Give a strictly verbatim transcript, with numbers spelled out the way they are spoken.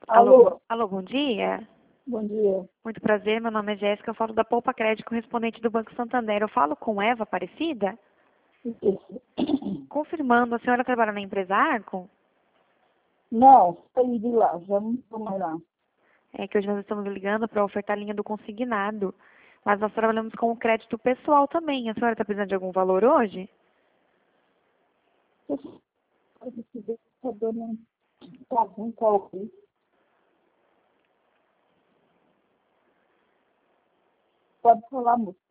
Alô, Alô, alô, bom dia. bom dia. Muito prazer, meu nome é Jéssica, eu falo da Poupa Crédito, correspondente do Banco Santander. Eu falo com Eva Aparecida? Isso. Confirmando, a senhora trabalha na empresa Arco? Não, saí de lá, já não estou mais lá. É que hoje nós estamos ligando para ofertar a linha do consignado. Mas nós trabalhamos com o crédito pessoal também. A senhora está precisando de algum valor hoje? Pode se ver que a dona está ruim, tá ouvindo. Pode falar, moça.